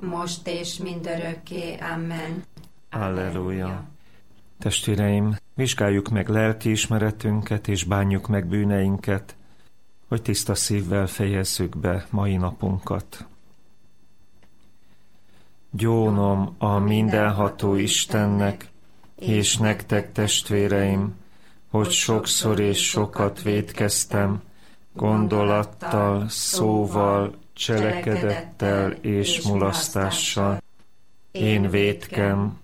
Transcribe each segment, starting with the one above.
most és mindörökké. Amen. Alleluja. Testvéreim, vizsgáljuk meg lelkiismeretünket és bánjuk meg bűneinket, hogy tiszta szívvel fejezzük be mai napunkat. Gyónom a mindenható Istennek, és nektek, testvéreim, hogy sokszor és sokat vétkeztem, gondolattal, szóval, cselekedettel és mulasztással. Én vétkem,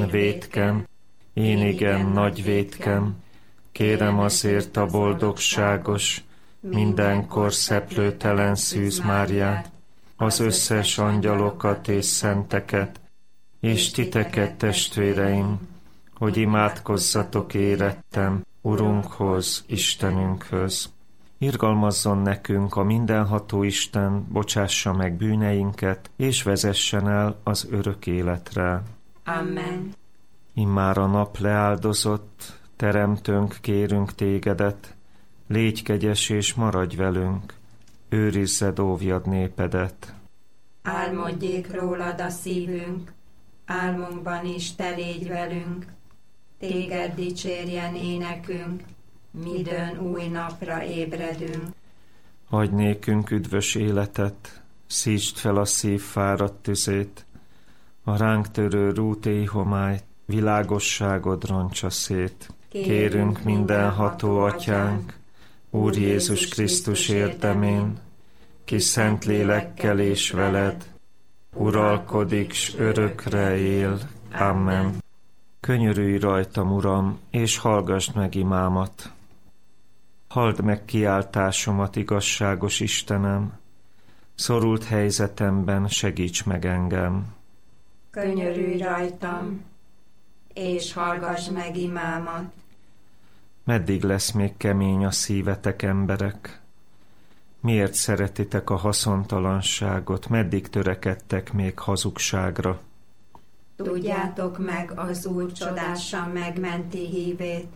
én igen nagy vétkem, kérem azért a boldogságos, mindenkor szeplőtelen Szűz Máriát, az összes angyalokat és szenteket, és titeket, testvéreim, hogy imádkozzatok érettem Urunkhoz, Istenünkhöz. Irgalmazzon nekünk a mindenható Isten, bocsássa meg bűneinket, és vezessen el az örök életre. Amen. Immár a nap leáldozott, teremtőnk, kérünk tégedet, légy kegyes és maradj velünk, őrizzed, óvjad népedet. Álmodjék rólad a szívünk, álmunkban is te légy velünk, téged dicsérjen énekünk, midőn új napra ébredünk. Adj nékünk üdvös életet, szítsd fel a szív fáradt tüzét, a ránk törő rút éjhomályt, világosságod roncsa szét. Kérünk mindenható Atyánk, Úr Jézus Krisztus érdemén, ki szent lélekkel és veled, uralkodik, s örökre él. Amen. Könyörülj rajtam, Uram, és hallgassd meg imámat. Halld meg kiáltásomat, igazságos Istenem, szorult helyzetemben segíts meg engem. Könyörülj rajtam, és hallgass meg imámat. Meddig lesz még kemény a szívetek, emberek? Miért szeretitek a haszontalanságot? Meddig törekedtek még hazugságra? Tudjátok meg az Úr csodásan megmenti hívét.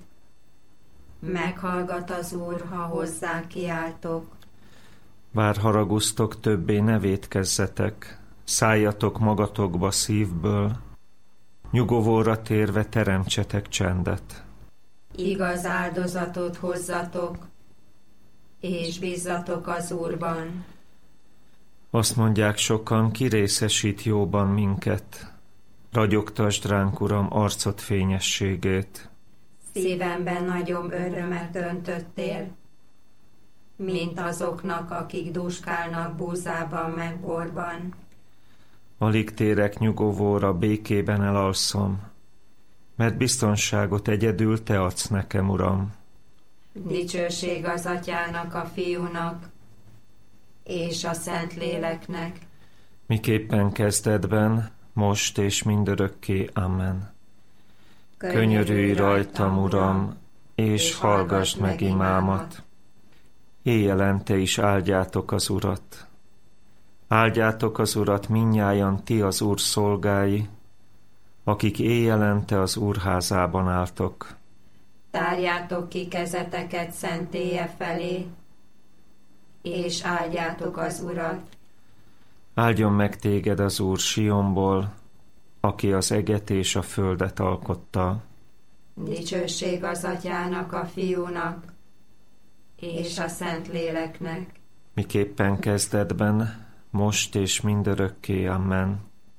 Meghallgat az Úr, ha hozzá kiáltok. Bár haragusztok, többé ne vétkezzetek, szálljatok magatokba szívből, nyugovóra térve teremtsetek csendet. Igaz áldozatot hozzatok, és bízzatok az Úrban. Azt mondják sokan, ki részesít jóban minket. Ragyogtasd ránk, Uram, arcod fényességét. Szívemben nagyobb örömet öntöttél, mint azoknak, akik dúskálnak búzában meg borban. Alig térek nyugovóra, békében elalszom, mert biztonságot egyedül te adsz nekem, Uram. Dicsőség az Atyának, a Fiúnak, és a Szentléleknek. Miképpen kezdetben, most és mindörökké. Amen. Könyörülj rajtam, Uram, és hallgassd meg imámat. Éjjelente is áldjátok az Urat. Áldjátok az Urat mindnyájan ti az Úr szolgái, akik éjjelente az Úr házában álltok. Tárjátok ki kezeteket szentélye felé, és áldjátok az Urat. Áldjon meg téged az Úr Sionból, aki az eget és a földet alkotta. Dicsőség az Atyának, a Fiúnak, és a Szentléleknek. Miképpen kezdetben, most és mindörökké. Amen.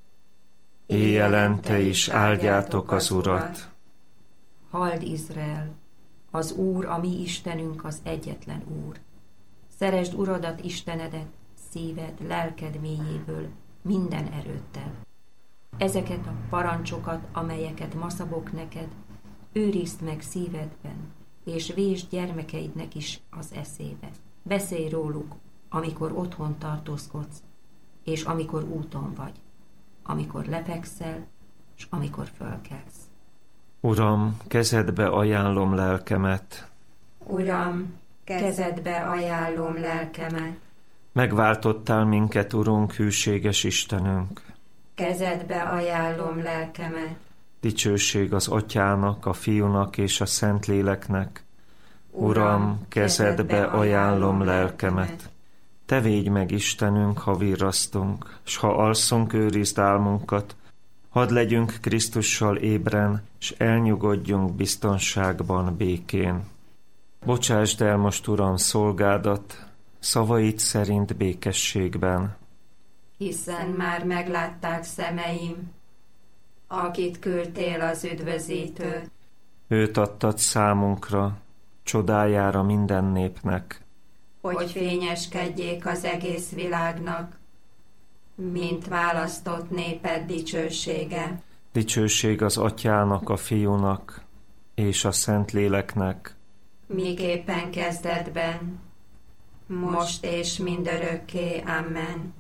Éjjelente is áldjátok az Urat. Halld, Izrael! Az Úr, a mi Istenünk, az egyetlen Úr. Szeresd Uradat, Istenedet, szíved, lelked mélyéből, minden erőttel. Ezeket a parancsokat, amelyeket ma szabok neked, őrizd meg szívedben, és vésd gyermekeidnek is az eszébe. Beszélj róluk, amikor otthon tartózkodsz, és amikor úton vagy, amikor lefekszel, és amikor fölkelsz. Uram, kezedbe ajánlom lelkemet. Uram, kezedbe ajánlom lelkemet. Megváltottál minket, Urunk, hűséges Istenünk. Kezedbe ajánlom lelkemet. Dicsőség az Atyának, a Fiúnak és a Szentléleknek. Uram, kezedbe ajánlom lelkemet. Te védj meg, Istenünk, ha virrasztunk, s ha alszunk, őrizd álmunkat, hadd legyünk Krisztussal ébren, s elnyugodjunk biztonságban, békén. Bocsásd el most, Uram, szolgádat, szavaid szerint békességben. Hiszen már meglátták szemeim, akit küldtél az üdvözítő. Őt adtad számunkra, csodájára minden népnek, hogy fényeskedjék az egész világnak, mint választott néped dicsősége. Dicsőség az Atyának, a Fiúnak és a Szentléleknek, miképpen kezdetben, most és mindörökké. Amen.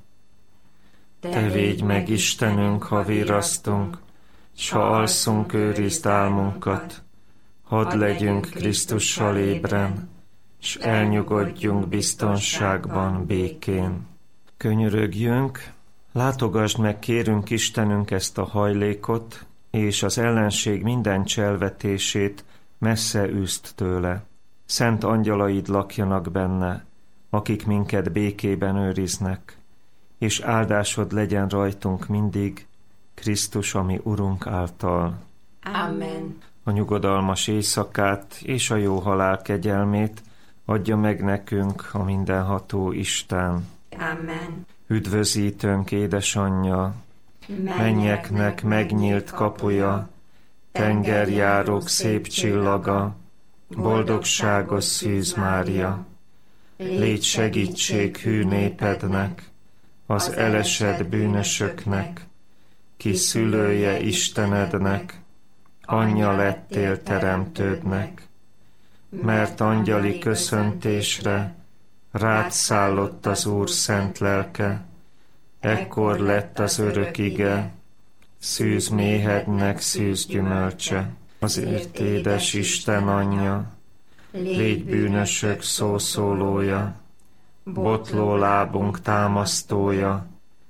Te védj meg, Istenünk, ha virrasztunk, s ha alszunk, őrizd álmunkat, hadd legyünk Krisztussal ébren, s elnyugodjunk biztonságban, békén. Könyörögjünk, látogasd meg, kérünk, Istenünk, ezt a hajlékot, és az ellenség minden cselvetését messze űzd tőle. Szent angyalaid lakjanak benne, akik minket békében őriznek, és áldásod legyen rajtunk mindig, Krisztus, ami Urunk által. Amen. A nyugodalmas éjszakát és a jó halál kegyelmét adja meg nekünk a mindenható Isten. Amen. Üdvözítőnk, édesanyja, mennyeknek megnyílt kapuja, tengerjárók szép csillaga, boldogságos Szűz Mária. Légy segítség hű népednek, az elesett bűnösöknek, ki szülője Istenednek, anyja lettél teremtődnek, mert angyali köszöntésre rád szállott az Úr szent lelke, ekkor lett az örök ige, szűz méhednek szűz gyümölcse. Azért édes Isten anyja, légy bűnösök szószólója, botló lábunk támasztója,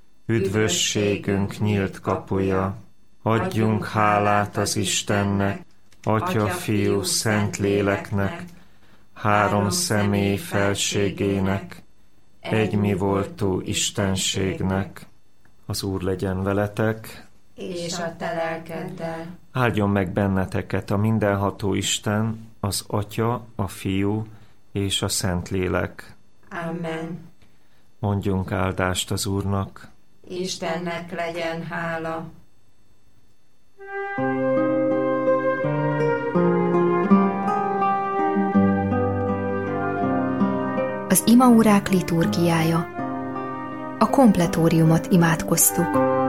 üdvösségünk nyílt kapuja. Adjunk hálát az Istennek, Atya, Fiú, Szent Léleknek, három személy felségének, egy mi voltú Istenségnek. Az Úr legyen veletek, és a te lelkeddel. Áldjon meg benneteket a mindenható Isten, az Atya, a Fiú és a Szentlélek. Amen. Mondjunk áldást az Úrnak. Istennek legyen hála. Az imaórák liturgiája. A kompletóriumot imádkoztuk.